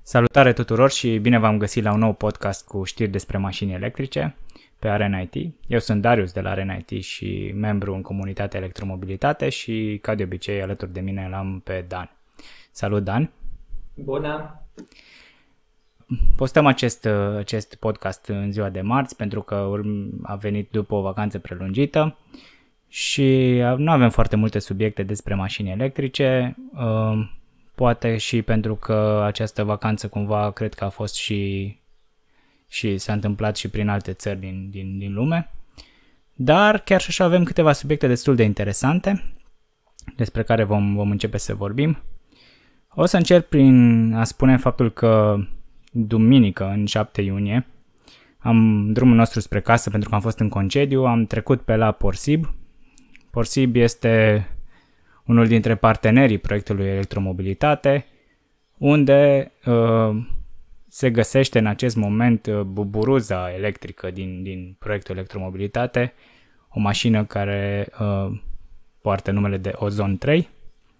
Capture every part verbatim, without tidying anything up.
Salutare tuturor și bine v-am găsit la un nou podcast cu știri despre mașini electrice pe Arena I T. Eu sunt Darius de la Arena I T și membru în comunitatea Electromobilitate și, ca de obicei, alături de mine l-am pe Dan. Salut, Dan! Bună! Postăm acest, acest podcast în ziua de marți pentru că a venit după o vacanță prelungită și nu avem foarte multe subiecte despre mașini electrice. Poate și pentru că această vacanță cumva cred că a fost și, și s-a întâmplat și prin alte țări din, din, din lume. Dar chiar și așa avem câteva subiecte destul de interesante despre care vom, vom începe să vorbim. O să încep prin a spune faptul că duminică, în șapte iunie, am drumul nostru spre casă pentru că am fost în concediu, am trecut pe la Porsib. Porsib este unul dintre partenerii proiectului Electromobilitate, unde uh, se găsește în acest moment uh, buburuza electrică din, din proiectul Electromobilitate, o mașină care uh, poartă numele de Ozon trei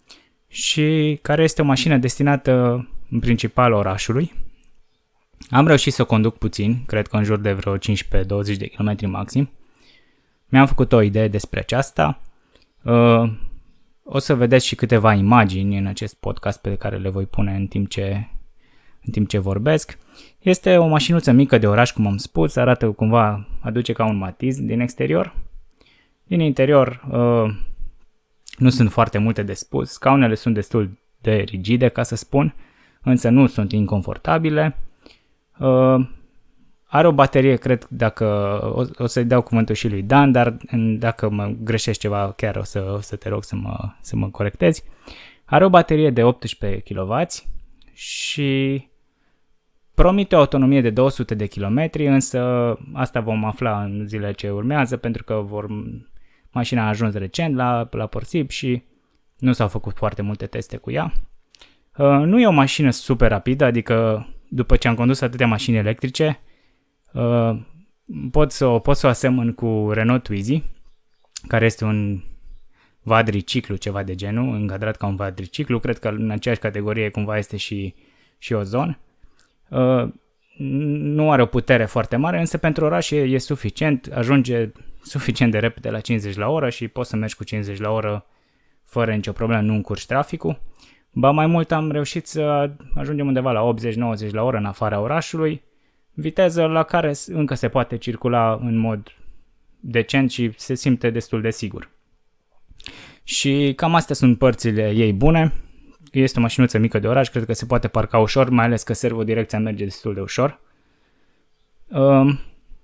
și care este o mașină destinată în principal orașului. Am reușit să o conduc puțin, cred că în jur de vreo cincisprezece douăzeci de kilometri maxim. Mi-am făcut o idee despre aceasta. Uh, O să vedeți și câteva imagini în acest podcast pe care le voi pune în timp ce, în timp ce vorbesc. Este o mașinuță mică de oraș, cum am spus, arată cumva, aduce ca un matiz din exterior. Din interior uh, nu sunt foarte multe de spus, scaunele sunt destul de rigide, ca să spun, însă nu sunt inconfortabile. Uh, Are o baterie, cred, dacă o, o să-i dau cuvântul și lui Dan, dar dacă mă greșești ceva, chiar o să, o să te rog să mă, să mă corectezi. Are o baterie de optsprezece kilowați și promite o autonomie de două sute de kilometri, însă asta vom afla în zilele ce urmează, pentru că vor, mașina a ajuns recent la, la Porsib și nu s-au făcut foarte multe teste cu ea. Nu e o mașină super rapidă, adică după ce am condus atâtea mașini electrice, Uh, pot, să, pot să o asemăn cu Renault Twizy, care este un vadriciclu, ceva de genul, încadrat ca un vadriciclu. Cred că în aceeași categorie cumva este și, și Ozon. Uh, nu are o putere foarte mare, însă pentru oraș e, e suficient, ajunge suficient de repede la cincizeci la oră și poți să mergi cu cincizeci la oră fără nicio problemă, nu încurci traficul. Ba mai mult am reușit să ajungem undeva la optzeci nouăzeci la oră în afara orașului, viteză la care încă se poate circula în mod decent și se simte destul de sigur. Și cam astea sunt părțile ei bune. Este o mașinuță mică de oraș, cred că se poate parca ușor, mai ales că servodirecția merge destul de ușor. Um,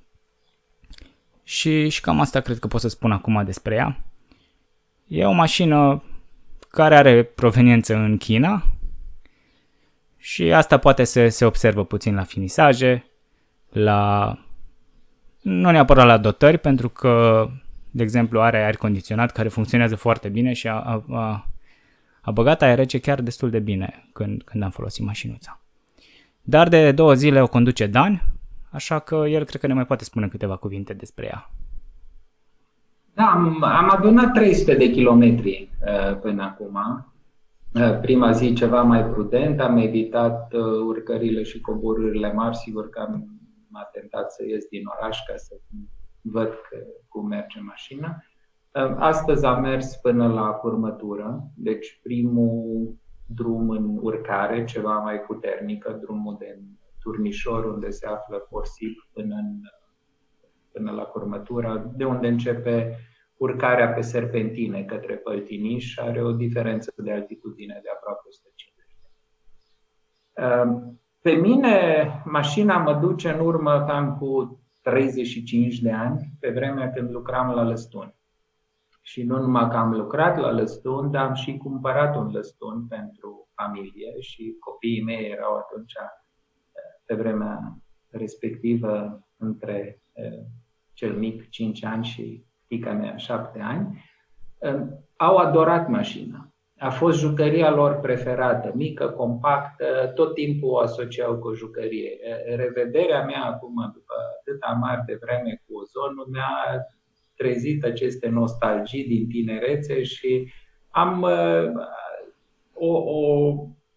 și, și cam asta cred că pot să spun acum despre ea. E o mașină care are proveniență în China și asta poate să se observă puțin la finisaje, la, nu neapărat la dotări, pentru că, de exemplu, are aer condiționat care funcționează foarte bine și a, a, a băgat aer rece chiar destul de bine când, când am folosit mașinuța. Dar de două zile o conduce Dan, așa că el cred că ne mai poate spune câteva cuvinte despre ea. Da, am, am adunat trei sute de kilometri uh, până acum. Uh, prima zi ceva mai prudent, am evitat uh, urcările și coborârile mari, sigur că am m-a tentat să ies din oraș ca să văd că, cum merge mașina. Astăzi am mers până la curmătură, deci primul drum în urcare, ceva mai puternică, drumul de Turnișor, unde se află Porsib, până, în, până la curmătură, de unde începe urcarea pe serpentine către Păltiniș, are o diferență de altitudine de aproape o sută cincizeci de metri. Pe mine, mașina mă duce în urmă cam cu treizeci și cinci de ani, pe vremea când lucram la Lăstun. Și nu numai că am lucrat la Lăstun, dar am și cumpărat un Lăstun pentru familie și copiii mei erau atunci, pe vremea respectivă, între cel mic cinci ani și fiica mea șapte ani. Au adorat mașina. A fost jucăria lor preferată, mică, compactă, tot timpul o asociau cu o jucărie. Revederea mea acum, după atâta mari de vreme cu Ozonul, mi-a trezit aceste nostalgii din tinerețe și am o, o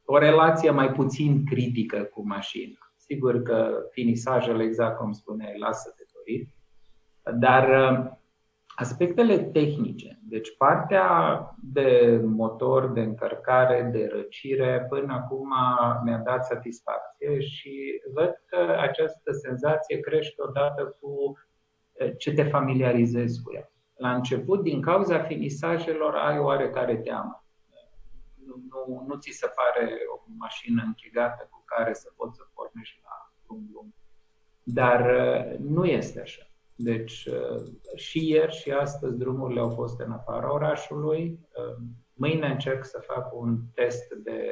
o relație mai puțin critică cu mașina. Sigur că finisajele, exact cum spuneai, lasă de dorit, dar aspectele tehnice, deci partea de motor, de încărcare, de răcire, până acum mi-a dat satisfacție și văd că această senzație crește odată cu ce te familiarizezi cu ea. La început, din cauza finisajelor, ai oarecare teamă. Nu, nu, nu ți se pare o mașină închegată cu care să poți să pornești la drum lung. Dar nu este așa. Deci și ieri și astăzi drumurile au fost în afara orașului. Mâine încerc să fac un test de...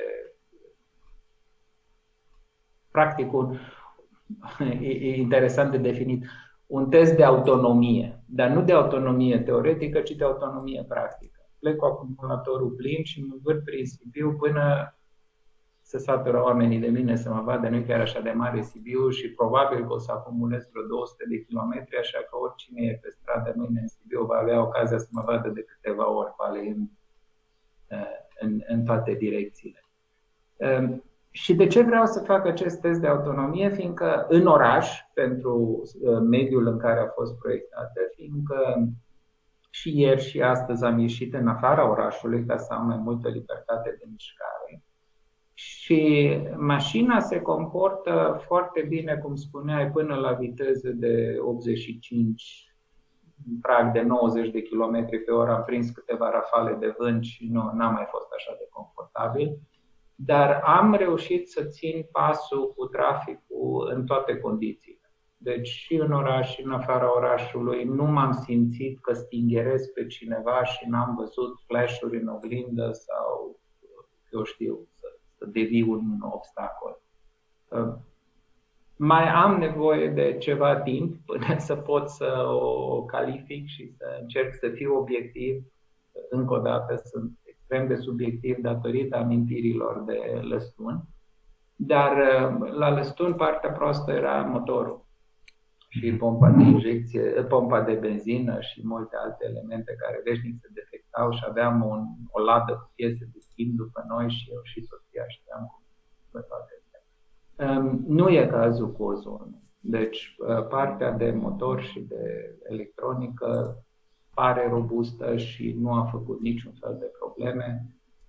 Practic, un, e interesant de definit, un test de autonomie, dar nu de autonomie teoretică, ci de autonomie practică. Plec cu acumulatorul plin și mă învârt prin Sibiu până se satură oamenii de mine să mă vadă, nu e chiar așa de mare Sibiu și probabil că o să acumulez vreo două sute de kilometri, așa că oricine e pe stradă mâine în Sibiu va avea ocazia să mă vadă de câteva ori alegând în, în toate direcțiile. Și de ce vreau să fac acest test de autonomie? Fiindcă în oraș, pentru mediul în care a fost proiectată, fiindcă și ieri și astăzi am ieșit în afara orașului ca să am mai multă libertate de mișcare. Și mașina se comportă foarte bine, cum spuneai, până la viteză de optzeci și cinci, în prag de nouăzeci de kilometri pe oră. Am prins câteva rafale de vânt și nu n-am mai fost așa de confortabil. Dar am reușit să țin pasul cu traficul în toate condițiile. Deci și în oraș și în afara orașului nu m-am simțit că stingherez pe cineva și n-am văzut flash-uri în oglindă sau, eu știu, să, să devii un obstacol. Mai am nevoie de ceva timp până să pot să o calific și să încerc să fiu obiectiv. Încă o dată sunt extrem de subiectiv datorită amintirilor de Lăstun. Dar la Lăstun partea proastă era motorul și pompa de injecție, pompa de benzină și multe alte elemente care veșnic se defectau și aveam un, o ladă cu piese de schimb după noi și eu și soția știam cum pe toate astea. Nu e cazul cu ozonul. Deci partea de motor și de electronică pare robustă și nu a făcut niciun fel de probleme.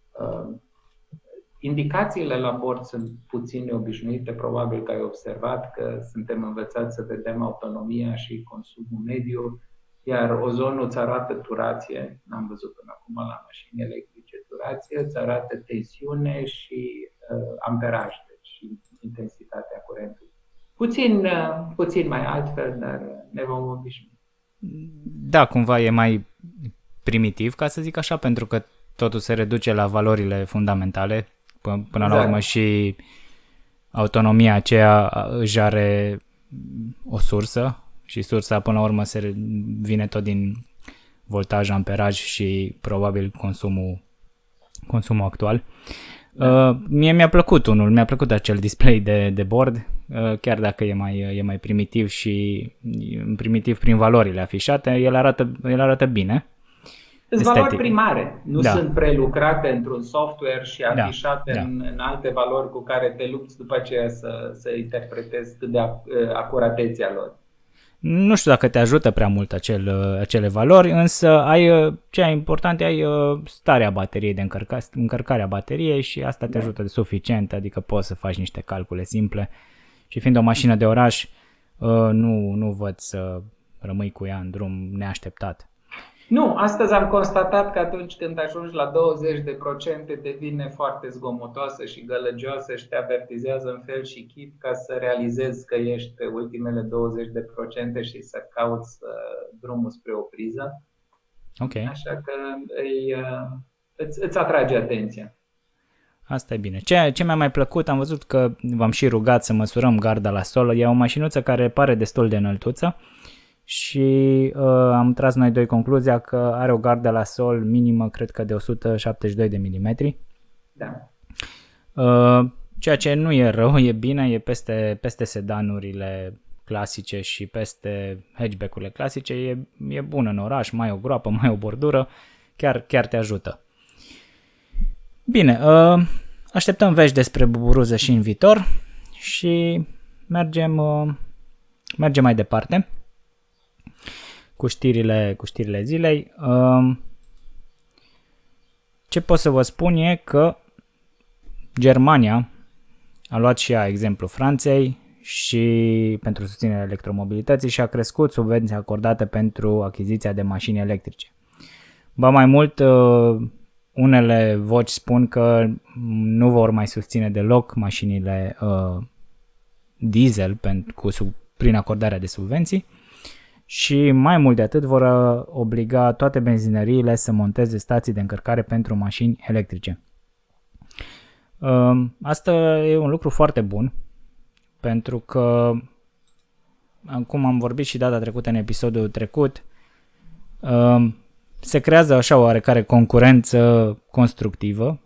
Indicațiile la bord sunt puțin neobișnuite, probabil că ai observat că suntem învățați să vedem autonomia și consumul mediu, iar ozonul îți arată turație, n-am văzut până acum la mașini electrice turație, îți arată tensiune și uh, amperaj, deci intensitatea curentului. Puțin, uh, puțin mai altfel, dar ne vom obișnui. Da, cumva e mai primitiv, ca să zic așa, pentru că totul se reduce la valorile fundamentale. Până exact. La urmă și autonomia aceea își are o sursă și sursa până la urmă se vine tot din voltaj, amperaj și probabil consumul, consumul actual. Da. Uh, mie mi-a plăcut unul, mi-a plăcut acel display de, de bord, uh, chiar dacă e mai, e mai primitiv și primitiv prin valorile afișate, el arată, el arată bine. Sunt valori primare, nu da. Sunt prelucrate într-un software și afișate da, da. În, în alte valori cu care te lupți după aceea să, să interpretezi cât de acuratețea lor. Nu știu dacă te ajută prea mult acel, acele valori, însă ai, ce e important ai starea bateriei, de încărca, încărcarea bateriei și asta te da. Ajută de suficient, adică poți să faci niște calcule simple și fiind o mașină de oraș, nu, nu văd să rămâi cu ea în drum neașteptat. Nu, astăzi am constatat că atunci când ajungi la douăzeci de procente devine foarte zgomotoasă și gălăgioasă și te avertizează în fel și chip ca să realizezi că ești pe ultimele douăzeci de procente și să cauți uh, drumul spre o priză. Okay. Așa că îi, uh, îți, îți atrage atenția. Asta e bine. Ce, ce mi-a mai plăcut, am văzut că v-am și rugat să măsurăm garda la sol. E o mașinuță care pare destul de înăltuță. Și uh, am tras noi doi concluzia că are o gardă la sol minimă, cred că de o sută șaptezeci și doi de milimetri. Da. Uh, ceea ce nu e rău, e bine, e peste, peste sedanurile clasice și peste hatchback-urile clasice, e, e bun în oraș, mai o groapă, mai o bordură, chiar, chiar te ajută. Bine, uh, așteptăm vești despre buburuză și în viitor și mergem, uh, mergem mai departe cu știrile, cu știrile zilei. Uh, ce pot să vă spun e că Germania a luat și ea exemplu Franței și pentru susținerea electromobilității și a crescut subvenția acordată pentru achiziția de mașini electrice. Ba mai mult, unele voci spun că nu vor mai susține deloc mașinile uh, diesel pentru, cu, sub, prin acordarea de subvenții și mai mult de atât vor obliga toate benzinăriile să monteze stații de încărcare pentru mașini electrice. Uh, asta e un lucru foarte bun pentru că, cum am vorbit și data trecută în episodul trecut, uh, se creează așa o oarecare concurență constructivă.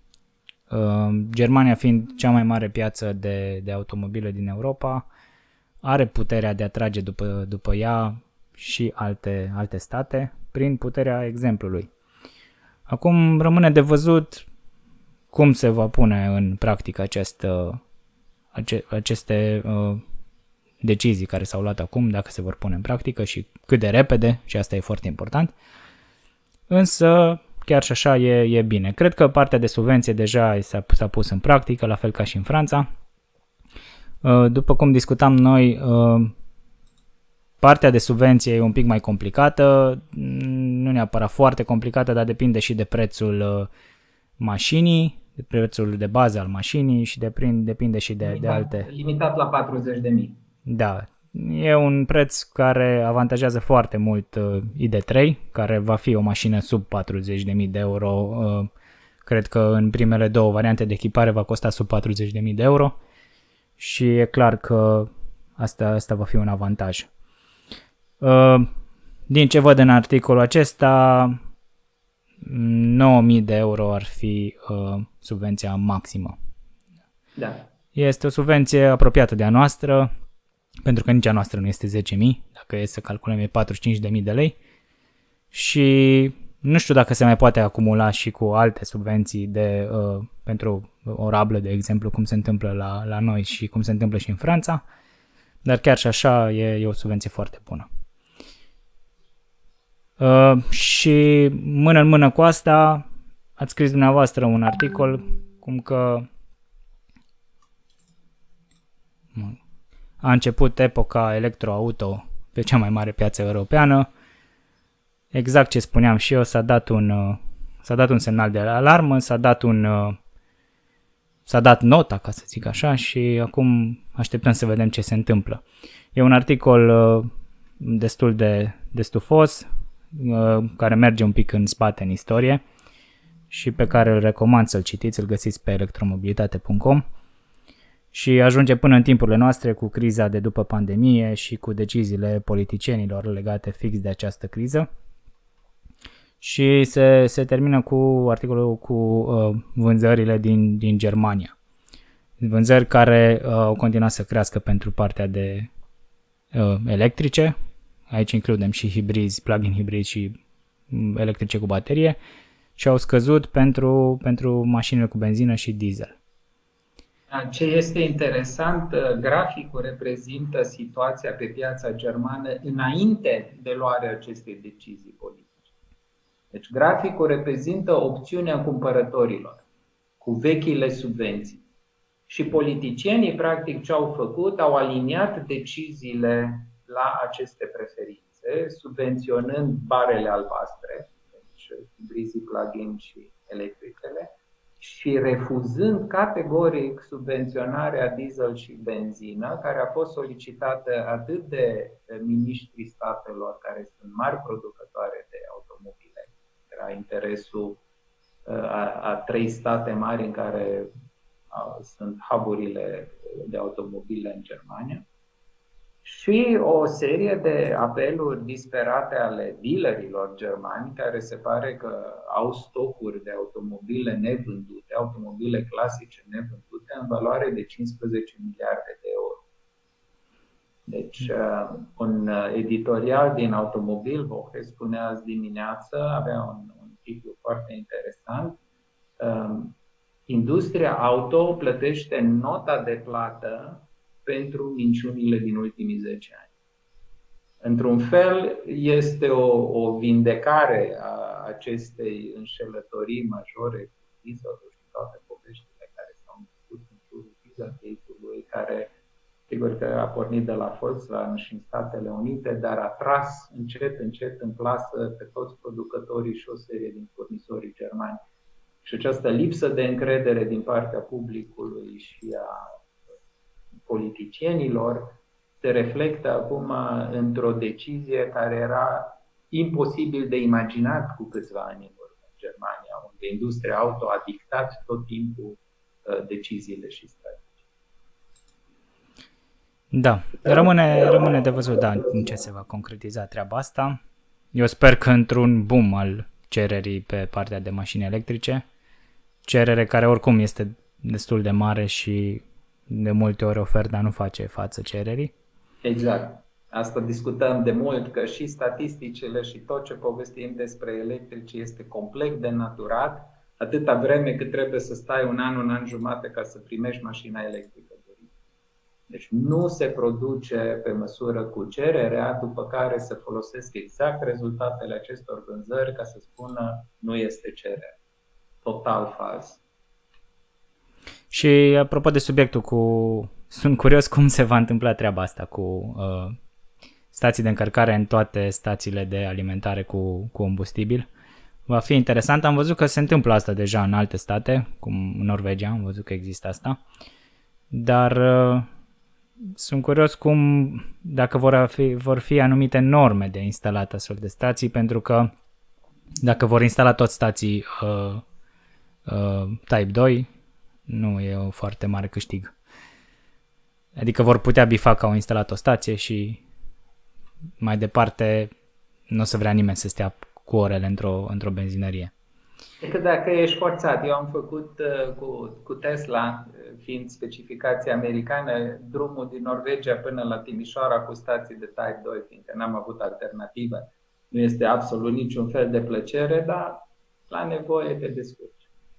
Germania fiind cea mai mare piață de, de automobile din Europa, are puterea de a trage după, după ea și alte, alte state prin puterea exemplului. Acum rămâne de văzut cum se va pune în practică acest, ace, aceste uh, decizii care s-au luat acum, dacă se vor pune în practică și cât de repede, și asta e foarte important. Însă, chiar și așa e, e bine. Cred că partea de subvenție deja s-a, s-a pus în practică, la fel ca și în Franța. După cum discutam noi, partea de subvenție e un pic mai complicată, nu neapărat foarte complicată, dar depinde și de prețul mașinii, de prețul de bază al mașinii și de, depinde și de, limitat, de alte... Limitat la patruzeci de mii. Da. E un preț care avantajează foarte mult uh, I D trei, care va fi o mașină sub patruzeci de mii de euro. Uh, cred că în primele două variante de echipare va costa sub patruzeci de mii de euro și e clar că asta, asta va fi un avantaj. Uh, din ce văd în articolul acesta, nouă mii de euro ar fi uh, subvenția maximă. Da. Este o subvenție apropiată de a noastră, pentru că nici a noastră nu este zece mii, dacă e să calculăm e patruzeci și cinci de mii de lei și nu știu dacă se mai poate acumula și cu alte subvenții de, uh, pentru o rablă, de exemplu, cum se întâmplă la, la noi și cum se întâmplă și în Franța, dar chiar și așa e, e o subvenție foarte bună. Uh, și mână în mână cu asta ați scris dumneavoastră un articol cum că a început epoca electroauto pe cea mai mare piață europeană. Exact ce spuneam și eu, s-a dat un, s-a dat un semnal de alarmă, s-a dat un, s-a dat nota, ca să zic așa, și acum așteptăm să vedem ce se întâmplă. E un articol destul de, de stufos, care merge un pic în spate în istorie și pe care îl recomand să-l citiți, îl găsiți pe electromobilitate punct com. Și ajunge până în timpurile noastre cu criza de după pandemie și cu deciziile politicienilor legate fix de această criză. Și se, se termină cu articolul cu uh, vânzările din, din Germania. Vânzări care uh, au continuat să crească pentru partea de uh, electrice. Aici includem și hibrizi, plug-in hibrizi și electrice cu baterie. Și au scăzut pentru, pentru mașinile cu benzină și diesel. Ce este interesant, graficul reprezintă situația pe piața germană înainte de luarea acestei decizii politice. Deci graficul reprezintă opțiunea cumpărătorilor cu vechile subvenții. Și politicienii, practic, ce au făcut, au aliniat deciziile la aceste preferințe, subvenționând barele albastre, deci hibrizii, plug-in și electricele, și refuzând categoric subvenționarea diesel și benzină, care a fost solicitată atât de miniștrii statelor care sunt mari producătoare de automobile, era interesul a, a trei state mari în care a, sunt hub-urile de automobile în Germania, și o serie de apeluri disperate ale dealerilor germani, care se pare că au stocuri de automobile nevândute, automobile clasice nevândute, în valoare de cincisprezece miliarde de euro. Deci, un editorial din Automobilwoche spunea azi dimineață, avea un, un titlu foarte interesant, industria auto plătește nota de plată pentru minciunile din ultimii zece ani. Într-un fel, este o, o vindecare a acestei înșelătorii majore cu Dieselgate și toate poveștile care s-au născut în jurul Dieselgate-ului, care sigur că a pornit de la Volkswagen și în Statele Unite, dar a tras încet, încet în clasă pe toți producătorii și o serie din furnizorii germani. Și această lipsă de încredere din partea publicului și a politicienilor se reflectă acum într-o decizie care era imposibil de imaginat cu câțiva ani în urmă în Germania, unde industria auto a dictat tot timpul deciziile și strategii. Da, rămâne, rămâne de văzut, da, în ce se va concretiza treaba asta. Eu sper că într-un boom al cererii pe partea de mașini electrice, cerere care oricum este destul de mare și de multe ori oferta nu face față cererii. Exact. Asta discutăm de mult, că și statisticile și tot ce povestim despre electrici este complet denaturat, atâta vreme cât trebuie să stai un an, un an jumate ca să primești mașina electrică dorită. Deci nu se produce pe măsură cu cererea, după care se folosesc exact rezultatele acestor vânzări ca să spună nu este cerere. Total fals. Și apropo de subiectul cu... Sunt curios cum se va întâmpla treaba asta cu uh, stații de încărcare în toate stațiile de alimentare cu combustibil. Va fi interesant. Am văzut că se întâmplă asta deja în alte state, cum în Norvegia, am văzut că există asta. Dar uh, sunt curios cum, dacă vor fi, vor fi anumite norme de instalat astfel de stații, pentru că dacă vor instala toți stații uh, uh, Type doi, nu e o foarte mare câștig. Adică vor putea bifa că au instalat o stație și mai departe nu o să vrea nimeni să stea cu orele într-o, într-o benzinărie. E că dacă ești forțat, eu am făcut uh, cu, cu Tesla, fiind specificație americană, drumul din Norvegia până la Timișoara cu stații de Type doi, fiindcă n-am avut alternativă. Nu este absolut niciun fel de plăcere, dar la nevoie te descurci.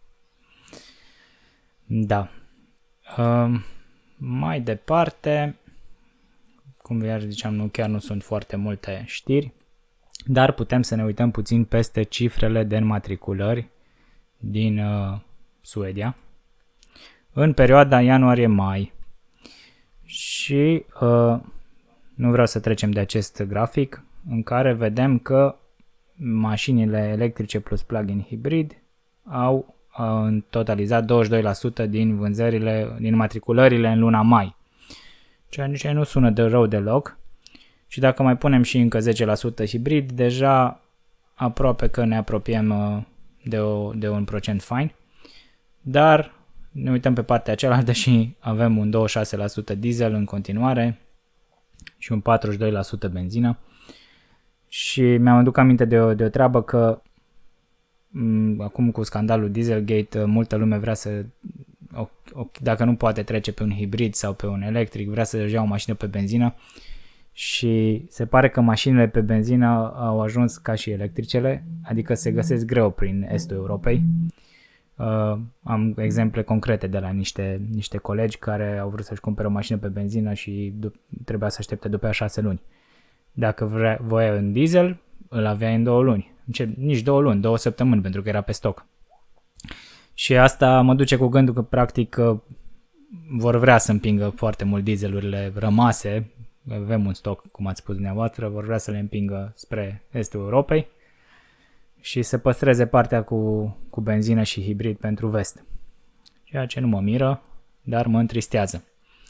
Da. Uh, mai departe, cum iar ziceam, nu chiar nu sunt foarte multe știri, dar putem să ne uităm puțin peste cifrele de înmatriculări din uh, Suedia în perioada ianuarie-mai. Și uh, nu vreau să trecem de acest grafic în care vedem că mașinile electrice plus plug-in hibrid au în totalizat douăzeci și doi la sută din vânzările, din matriculările în luna mai. Ceea ce nu sună de rău deloc. Și dacă mai punem și încă zece la sută hibrid, deja aproape că ne apropiem de, o, de un procent fain. Dar ne uităm pe partea cealaltă și avem un douăzeci și șase la sută diesel în continuare și un patruzeci și doi la sută benzină. Și mi-am aduc aminte de o, de o treabă că acum cu scandalul Dieselgate, multă lume vrea să, o, o, dacă nu poate trece pe un hibrid sau pe un electric, vrea să-și ia o mașină pe benzină și se pare că mașinile pe benzină au ajuns ca și electricele, adică se găsesc greu prin estul Europei. Uh, am exemple concrete de la niște, niște colegi care au vrut să-și cumpere o mașină pe benzină și dup- trebuia să aștepte după șase luni. Dacă vrea, voia în diesel, îl avea în două luni. Nici două luni, două săptămâni, pentru că era pe stoc. Și asta mă duce cu gândul că practic vor vrea să împingă foarte mult dieselurile rămase, avem un stoc, cum ați spus dumneavoastră, vor vrea să le împingă spre estul Europei și să păstreze partea cu, cu benzină și hibrid pentru vest. Ceea ce nu mă miră, dar mă întristează.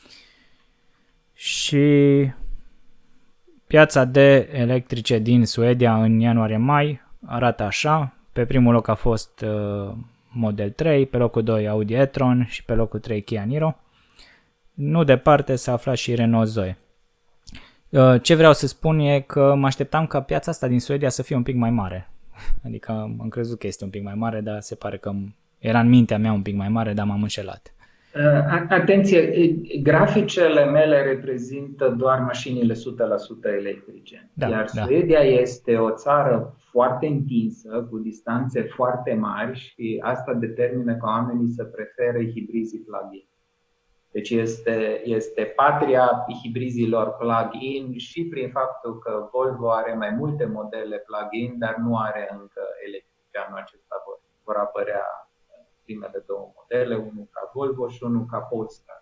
Și piața de electrice din Suedia în ianuarie-mai arată așa. Pe primul loc a fost uh, Model trei, pe locul doi Audi e-tron și pe locul trei Kia Niro. Nu departe s-a aflat și Renault Zoe. Uh, ce vreau să spun e că mă așteptam ca piața asta din Suedia să fie un pic mai mare. Adică am crezut că este un pic mai mare, dar se pare că era în mintea mea un pic mai mare, dar m-am înșelat. Atenție, graficele mele reprezintă doar mașinile o sută la sută electrice, Da, iar da. Suedia este o țară foarte întinsă, cu distanțe foarte mari și asta determină ca oamenii să prefere hibrizii plug-in. Deci este, este patria hibrizilor plug-in și prin faptul că Volvo are mai multe modele plug-in, dar nu are încă electrice. Anul acesta vor, vor apărea primele două modele, unul ca Volvo și unul ca Polestar.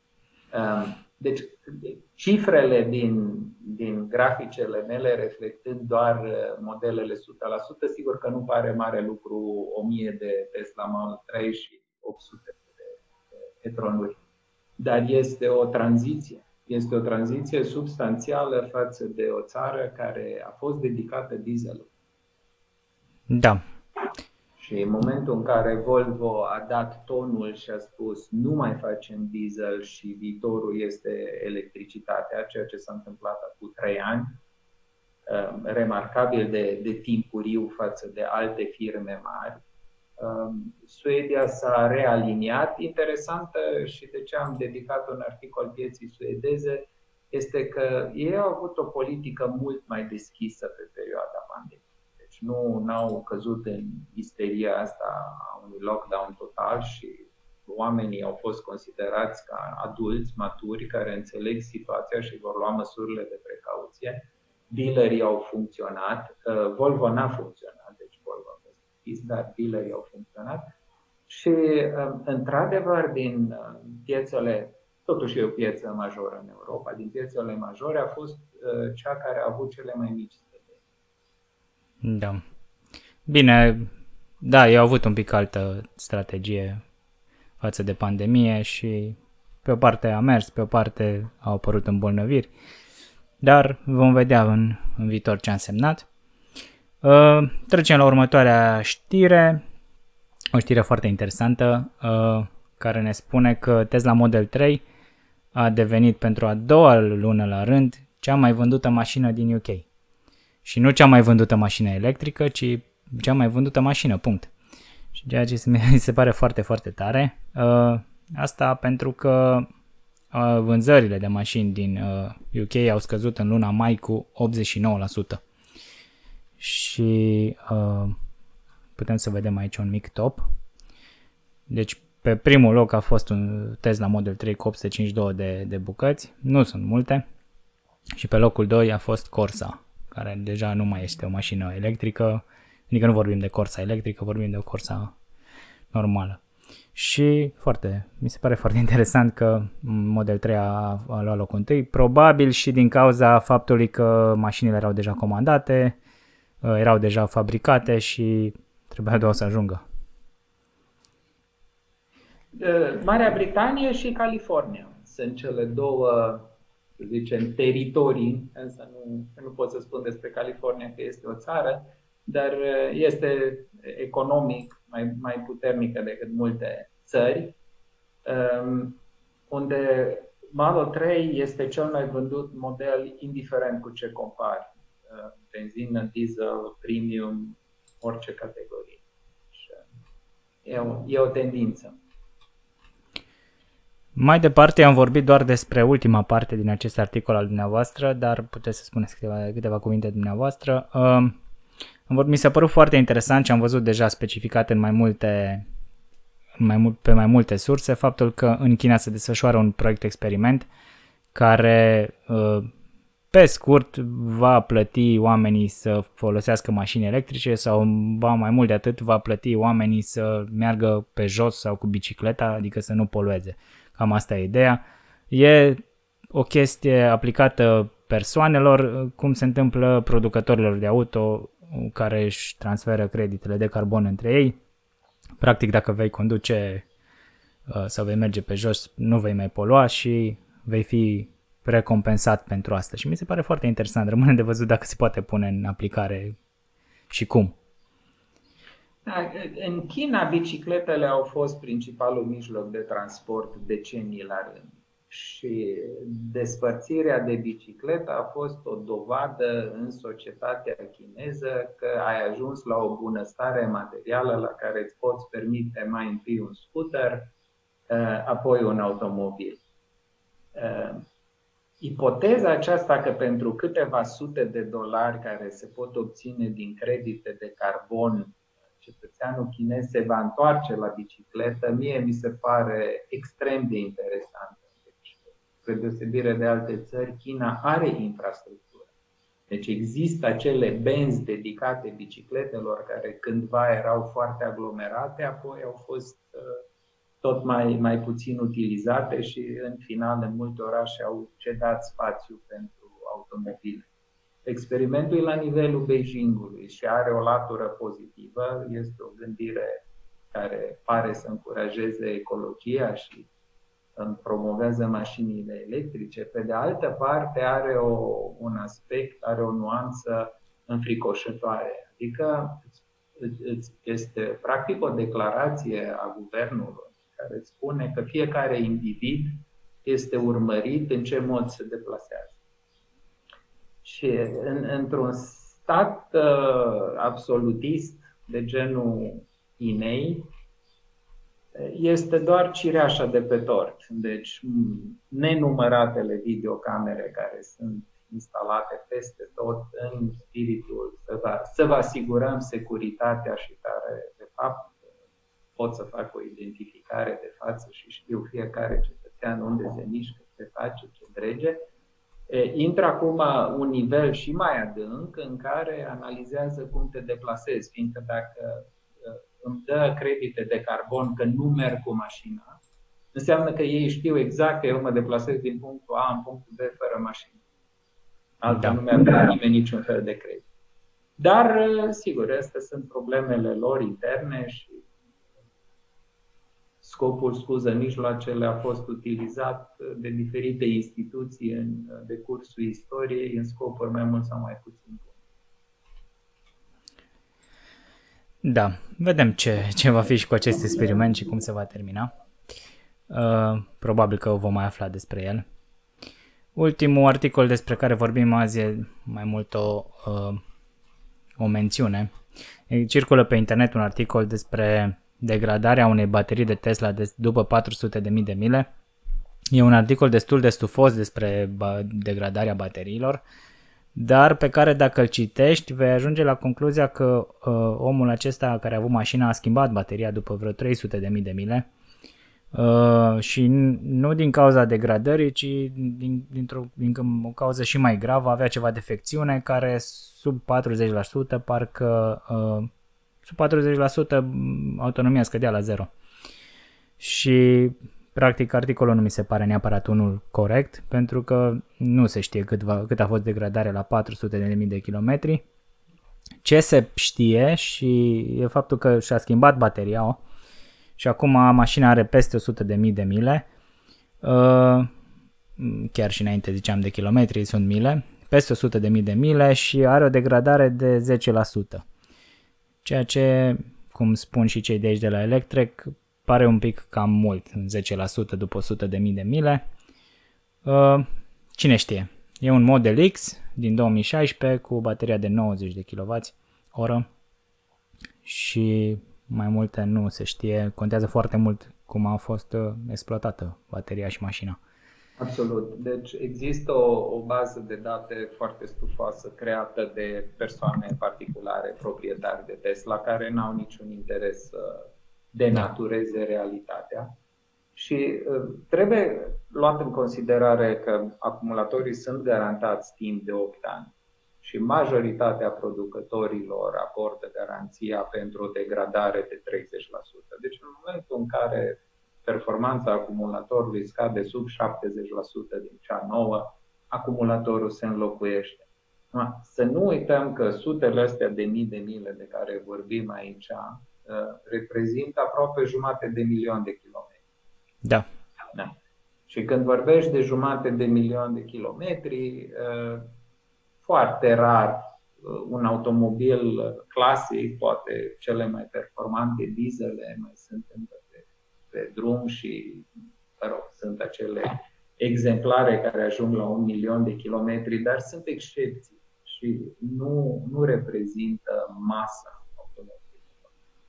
Deci cifrele din, din graficele mele reflectând doar modelele o sută la sută, sigur că nu pare mare lucru o mie de Tesla Model trei și opt sute de e-tronuri. Dar este o tranziție. Este o tranziție substanțială față de o țară care a fost dedicată dieselului. Da. Și în momentul în care Volvo a dat tonul și a spus nu mai facem diesel și viitorul este electricitatea, ceea ce s-a întâmplat acum trei ani, remarcabil de, de timpuriu față de alte firme mari, Suedia s-a realiniat. Interesantă și de ce am dedicat un articol pieții suedeze este că ei au avut o politică mult mai deschisă pe perioada pandemiei. Deci nu au căzut în isteria asta a unui lockdown total și oamenii au fost considerați ca adulți maturi care înțeleg situația și vor lua măsurile de precauție. Dealerii au funcționat, Volvo n-a funcționat, deci Volvo a fost închis, dar dealerii au funcționat și într-adevăr din piețele, totuși e o piață majoră în Europa, din piețele majore a fost cea care a avut cele mai mici scăderi. Da. Bine, da, eu au avut un pic altă strategie față de pandemie și pe o parte a mers, pe o parte au apărut îmbolnăviri, dar vom vedea în, în viitor ce a însemnat. Uh, trecem la următoarea știre, o știre foarte interesantă, uh, care ne spune că Tesla Model trei a devenit pentru a doua lună la rând cea mai vândută mașină din U K. Și nu cea mai vândută mașină electrică, ci cea mai vândută mașină, punct. Și ceea ce mi se pare foarte, foarte tare. Uh, asta pentru că uh, vânzările de mașini din uh, U K au scăzut în luna mai cu optzeci și nouă la sută. Și uh, putem să vedem aici un mic top. Deci pe primul loc a fost un Tesla Model trei cu opt sute cincizeci și doi de, de bucăți, nu sunt multe. Și pe locul doi a fost Corsa, care deja nu mai este o mașină electrică, adică nu vorbim de Corsa electrică, vorbim de o Corsa normală. Și foarte, mi se pare foarte interesant că Model trei a, a luat locul întâi, probabil și din cauza faptului că mașinile erau deja comandate, erau deja fabricate și trebuia doar să ajungă. Marea Britanie și California sunt cele două, să zicem, teritorii, însă nu, nu pot să spun despre California că este o țară, dar este economic mai, mai puternică decât multe țări, unde Model trei este cel mai vândut model indiferent cu ce compari, benzină, diesel, premium, orice categorie. E o, e o tendință. Mai departe am vorbit doar despre ultima parte din acest articol al dumneavoastră, dar puteți să spuneți câteva, câteva cuvinte dumneavoastră. Uh, mi s-a părut foarte interesant și am văzut deja specificat în mai multe, mai, pe mai multe surse faptul că în China se desfășoară un proiect experiment care uh, pe scurt va plăti oamenii să folosească mașini electrice sau ba mai mult de atât va plăti oamenii să meargă pe jos sau cu bicicleta, adică să nu polueze. Cam asta e ideea. E o chestie aplicată persoanelor, cum se întâmplă producătorilor de auto care își transferă creditele de carbon între ei. Practic, dacă vei conduce sau vei merge pe jos, nu vei mai polua și vei fi recompensat pentru asta. Și mi se pare foarte interesant. Rămâne de văzut dacă se poate pune în aplicare și cum. Da, în China, bicicletele au fost principalul mijloc de transport decenii la rând. Și despărțirea de bicicletă a fost o dovadă în societatea chineză că ai ajuns la o bunăstare materială la care îți poți permite mai întâi un scooter, apoi un automobil. Ipoteza aceasta că pentru câteva sute de dolari care se pot obține din credite de carbon, cetățeanul chinez se va întoarce la bicicletă, mie mi se pare extrem de interesantă. Deci, spre deosebire de alte țări, China are infrastructură. Deci există acele benzi dedicate bicicletelor care cândva erau foarte aglomerate, apoi au fost tot mai, mai puțin utilizate și în final în multe orașe au cedat spațiu pentru automobile. Experimentul e la nivelul Beijingului și are o latură pozitivă, este o gândire care pare să încurajeze ecologia și promovează mașinile electrice. Pe de altă parte are o, un aspect, are o nuanță înfricoșătoare, adică este practic o declarație a guvernului care spune că fiecare individ este urmărit în ce mod se deplasează. Și în, într-un stat uh, absolutist de genul Chinei, este doar cireașa de pe tort. Deci nenumăratele videocamere care sunt instalate peste tot în spiritul să vă, să vă asigurăm securitatea și care de fapt pot să fac o identificare de față și știu fiecare cetățean unde se mișcă, ce face, ce drege. Intră acum un nivel și mai adânc în care analizează cum te deplasezi, fiindcă dacă îmi dă credite de carbon că nu merg cu mașina, înseamnă că ei știu exact că eu mă deplasez din punctul A în punctul B fără mașină. Altfel da. Nu mi-ar da nimeni niciun fel de credit. Dar, sigur, astea sunt problemele lor interne și scopul, scuză, mijloacele a fost utilizat de diferite instituții în decursul istoriei în scopuri mai mult sau mai puțin bune. Da, vedem ce, ce va fi și cu acest experiment și cum se va termina. Uh, probabil că o vom mai afla despre el. Ultimul articol despre care vorbim azi e mai mult o, uh, o mențiune. Circulă pe internet un articol despre degradarea unei baterii de Tesla de, după patru sute de mii de mile. E un articol destul de stufos despre ba- degradarea bateriilor, dar pe care dacă îl citești vei ajunge la concluzia că uh, omul acesta care a avut mașina a schimbat bateria după vreo trei sute de mii de mile uh, și nu din cauza degradării, ci din, dintr-o, din o cauză și mai gravă, avea ceva defecțiune care sub patruzeci la sută parcă uh, sub patruzeci la sută autonomia scădea la zero. Și practic articolul nu mi se pare neapărat unul corect, pentru că nu se știe cât, va, cât a fost degradarea la patru sute de mii de kilometri. Ce se știe și e faptul că și-a schimbat bateria și acum mașina are peste o sută de mii de mile, chiar și înainte ziceam de kilometri, sunt mile, peste o sută de mii de mile și are o degradare de zece la sută. Ceea ce, cum spun și cei de aici de la Electrek, pare un pic cam mult, zece la sută după o sută de mii de mile. Uh, cine știe? E un Model X din două mii șaisprezece cu bateria de nouăzeci de kilowatt-oră și mai multe nu se știe. Contează foarte mult cum a fost exploatată bateria și mașina. Absolut. Deci există o, o bază de date foarte stufoasă creată de persoane particulare, proprietari de Tesla, care n-au niciun interes să denatureze realitatea. Și uh, trebuie luat în considerare că acumulatorii sunt garantați timp de opt ani și majoritatea producătorilor acordă garanția pentru o degradare de treizeci la sută. Deci în momentul în care performanța acumulatorului scade sub șaptezeci la sută din cea nouă, acumulatorul se înlocuiește. Să nu uităm că sutele astea de mii de mile de care vorbim aici reprezintă aproape jumate de milion de kilometri. Da. Da. Și când vorbești de jumate de milion de kilometri, foarte rar un automobil clasic, poate cele mai performante diesele mai sunt încă pe, pe drum și, mă rog, sunt acele exemplare care ajung la un milion de kilometri, dar sunt excepții și nu, nu reprezintă masa automobilului.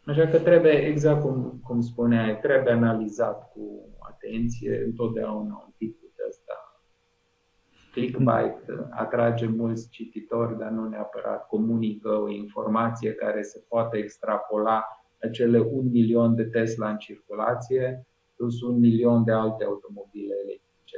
Așa că trebuie, exact cum, cum spuneai, trebuie analizat cu atenție, întotdeauna un titlu de ăsta. Clickbait atrage mulți cititori, dar nu neapărat comunică o informație care se poate extrapola acele un milion de Tesla în circulație plus un milion de alte automobile electrice.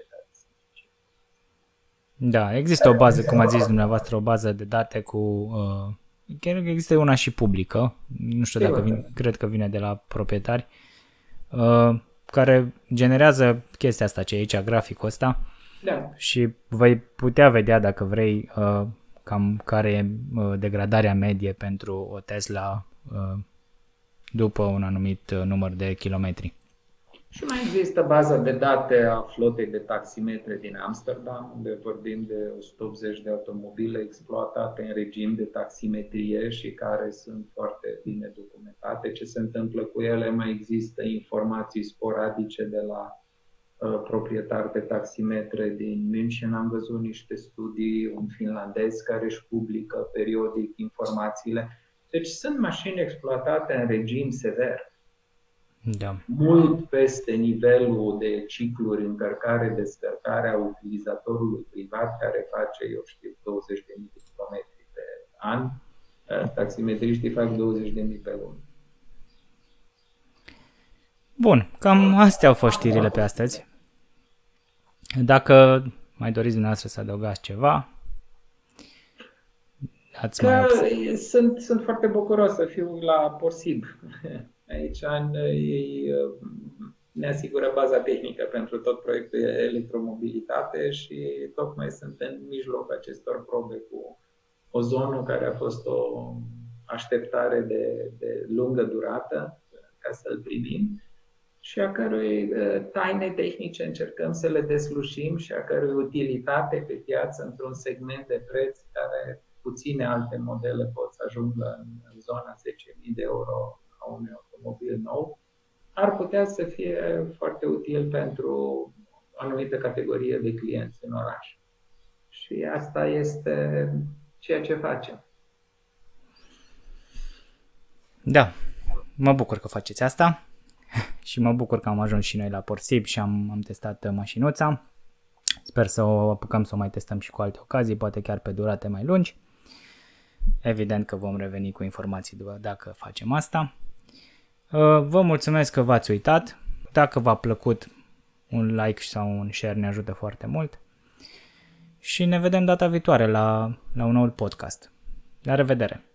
Da, există o bază, cum ați zis dumneavoastră, o bază de date cu... Uh, chiar există una și publică, nu știu dacă vine, cred că vine de la proprietari, uh, care generează chestia asta, ce e aici, graficul ăsta, da. Și vei putea vedea, dacă vrei, uh, cam care e uh, degradarea medie pentru o Tesla uh, după un anumit uh, număr de kilometri. Și mai există baza de date a flotei de taximetre din Amsterdam, unde vorbim de o sută optzeci de automobile exploatate în regim de taximetrie și care sunt foarte bine documentate. Ce se întâmplă cu ele? Mai există informații sporadice de la uh, proprietari de taximetre din München. Am văzut niște studii, un finlandez care își publică periodic informațiile. Deci sunt mașini exploatate în regim sever. Da. Mult peste nivelul de cicluri încărcare-descărcare a utilizatorului privat care face, eu știu, douăzeci de mii de kilometri pe an. Taximetriștii fac douăzeci de mii pe lună. Bun, cam astea au fost știrile pe astăzi. Dacă mai doriți dumneavoastră să adăugați ceva, ați că mai... sunt, sunt foarte bucuros să fiu la Porsib. Aici ei ne asigură baza tehnică pentru tot proiectul de electromobilitate și tocmai sunt în mijlocul acestor probe cu ozonul, care a fost o așteptare de, de lungă durată ca să-l primim și a cărui taine tehnice încercăm să le deslușim și a cărui utilitate pe piață într-un segment de preț care puține alte modele pot să ajungă în zona zece mii de euro a unui automobil nou, ar putea să fie foarte util pentru o anumită categorie de clienți în oraș. Și asta este ceea ce facem. Da, mă bucur că faceți asta și mă bucur că am ajuns și noi la Porsib și am, am testat mașinuța. Sper să o apucăm să o mai testăm și cu alte ocazii, poate chiar pe durate mai lungi. Evident că vom reveni cu informații dacă facem asta. Vă mulțumesc că v-ați uitat. Dacă v-a plăcut, un like sau un share ne ajută foarte mult. Și ne vedem data viitoare la, la un nou podcast. La revedere!